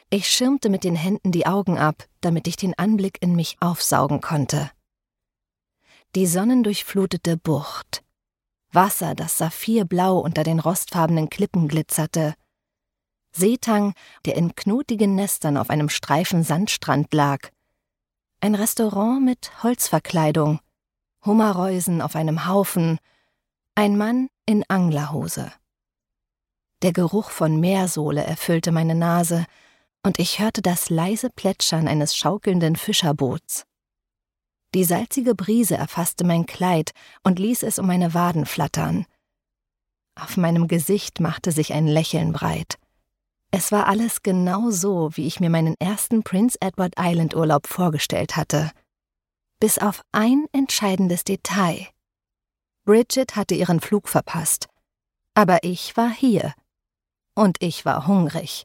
Ich schirmte mit den Händen die Augen ab, damit ich den Anblick in mich aufsaugen konnte. Die sonnendurchflutete Bucht. Wasser, das saphirblau unter den rostfarbenen Klippen glitzerte. Seetang, der in knotigen Nestern auf einem Streifen Sandstrand lag. Ein Restaurant mit Holzverkleidung. Hummerreusen auf einem Haufen. Ein Mann in Anglerhose. Der Geruch von Meersohle erfüllte meine Nase, und ich hörte das leise Plätschern eines schaukelnden Fischerboots. Die salzige Brise erfasste mein Kleid und ließ es um meine Waden flattern. Auf meinem Gesicht machte sich ein Lächeln breit. Es war alles genau so, wie ich mir meinen ersten Prince Edward Island Urlaub vorgestellt hatte. Bis auf ein entscheidendes Detail. Bridget hatte ihren Flug verpasst. Aber ich war hier. Und ich war hungrig.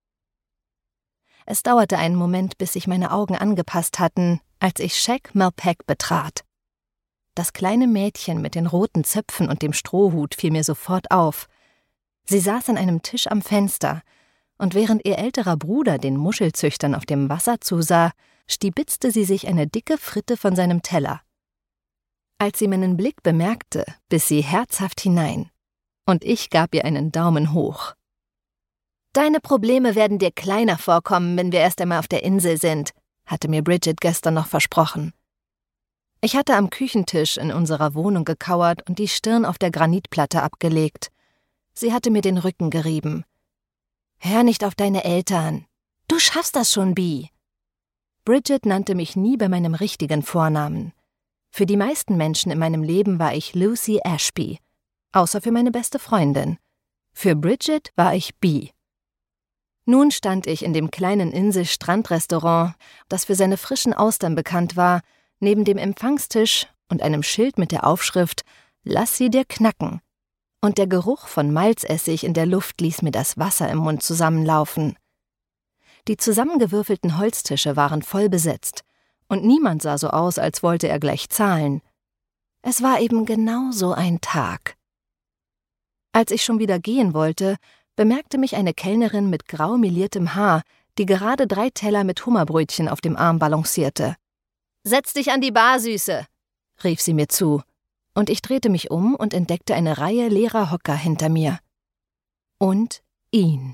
Es dauerte einen Moment, bis sich meine Augen angepasst hatten, als ich Shag Malpac betrat. Das kleine Mädchen mit den roten Zöpfen und dem Strohhut fiel mir sofort auf. Sie saß an einem Tisch am Fenster, und während ihr älterer Bruder den Muschelzüchtern auf dem Wasser zusah, stibitzte sie sich eine dicke Fritte von seinem Teller. Als sie meinen Blick bemerkte, biss sie herzhaft hinein, und ich gab ihr einen Daumen hoch. »Deine Probleme werden dir kleiner vorkommen, wenn wir erst einmal auf der Insel sind«, hatte mir Bridget gestern noch versprochen. Ich hatte am Küchentisch in unserer Wohnung gekauert und die Stirn auf der Granitplatte abgelegt. Sie hatte mir den Rücken gerieben. »Hör nicht auf deine Eltern. Du schaffst das schon, Bee.« Bridget nannte mich nie bei meinem richtigen Vornamen. Für die meisten Menschen in meinem Leben war ich Lucy Ashby, außer für meine beste Freundin. Für Bridget war ich Bee. Nun stand ich in dem kleinen Insel-Strandrestaurant, das für seine frischen Austern bekannt war, neben dem Empfangstisch und einem Schild mit der Aufschrift »Lass sie dir knacken«. Und der Geruch von Malzessig in der Luft ließ mir das Wasser im Mund zusammenlaufen. Die zusammengewürfelten Holztische waren voll besetzt, und niemand sah so aus, als wollte er gleich zahlen. Es war eben genau so ein Tag. Als ich schon wieder gehen wollte, bemerkte mich eine Kellnerin mit grau meliertem Haar, die gerade 3 Teller mit Hummerbrötchen auf dem Arm balancierte. »Setz dich an die Bar, Süße«, rief sie mir zu, und ich drehte mich um und entdeckte eine Reihe leerer Hocker hinter mir. Und ihn.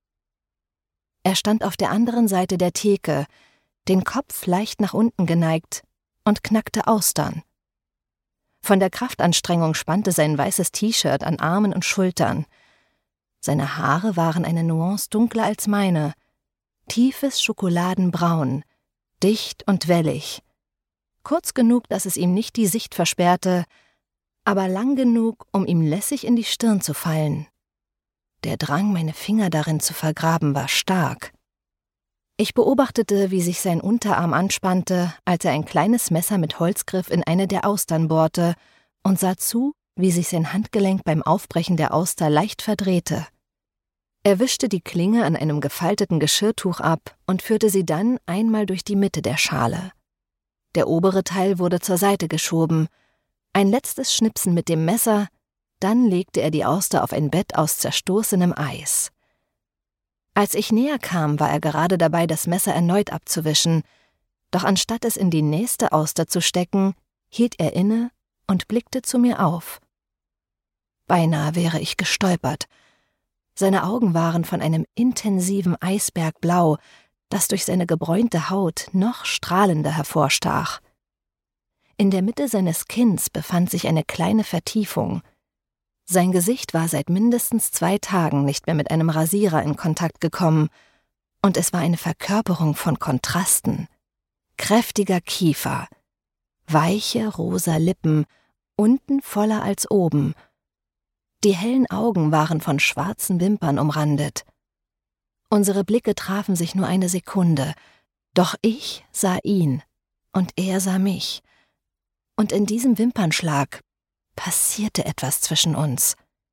Er stand auf der anderen Seite der Theke, den Kopf leicht nach unten geneigt, und knackte Austern. Von der Kraftanstrengung spannte sein weißes T-Shirt an Armen und Schultern. Seine Haare waren eine Nuance dunkler als meine, tiefes Schokoladenbraun, dicht und wellig, kurz genug, dass es ihm nicht die Sicht versperrte, aber lang genug, um ihm lässig in die Stirn zu fallen. Der Drang, meine Finger darin zu vergraben, war stark. Ich beobachtete, wie sich sein Unterarm anspannte, als er ein kleines Messer mit Holzgriff in eine der Austern bohrte, und sah zu, wie sich sein Handgelenk beim Aufbrechen der Auster leicht verdrehte. Er wischte die Klinge an einem gefalteten Geschirrtuch ab und führte sie dann einmal durch die Mitte der Schale. Der obere Teil wurde zur Seite geschoben. Ein letztes Schnipsen mit dem Messer, dann legte er die Auster auf ein Bett aus zerstoßenem Eis. Als ich näher kam, war er gerade dabei, das Messer erneut abzuwischen, doch anstatt es in die nächste Auster zu stecken, hielt er inne und blickte zu mir auf. Beinahe wäre ich gestolpert. Seine Augen waren von einem intensiven Eisbergblau, das durch seine gebräunte Haut noch strahlender hervorstach. In der Mitte seines Kinns befand sich eine kleine Vertiefung. Sein Gesicht war seit mindestens 2 Tagen nicht mehr mit einem Rasierer in Kontakt gekommen, und es war eine Verkörperung von Kontrasten. Kräftiger Kiefer, weiche rosa Lippen, unten voller als oben. Die hellen Augen waren von schwarzen Wimpern umrandet. Unsere Blicke trafen sich nur eine Sekunde, doch ich sah ihn und er sah mich. Und in diesem Wimpernschlag passierte etwas zwischen uns.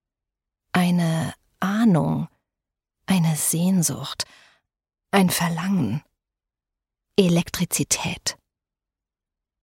Eine Ahnung, eine Sehnsucht, ein Verlangen, Elektrizität.